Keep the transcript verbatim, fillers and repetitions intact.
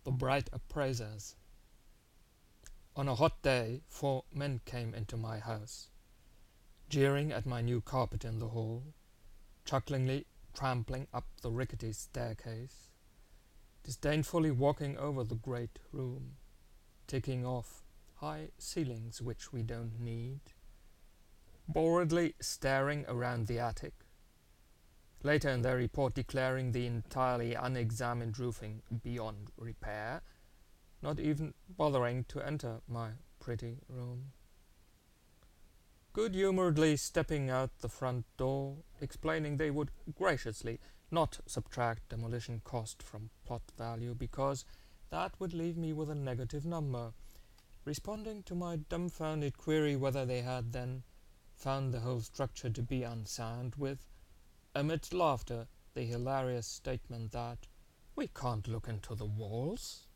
The bright appraisers. On a hot day four men came into my house, jeering at my new carpet in the hall, chucklingly trampling up the rickety staircase, disdainfully walking over the great room, ticking off high ceilings which we don't need, boredly staring around the attic, later in their report declaring the entirely unexamined roofing beyond repair, not even bothering to enter my pretty room. Good-humouredly stepping out the front door, explaining they would graciously not subtract demolition cost from plot value because that would leave me with a negative number, responding to my dumbfounded query whether they had then found the whole structure to be unsound with, amidst laughter, the hilarious statement that we can't look into the walls.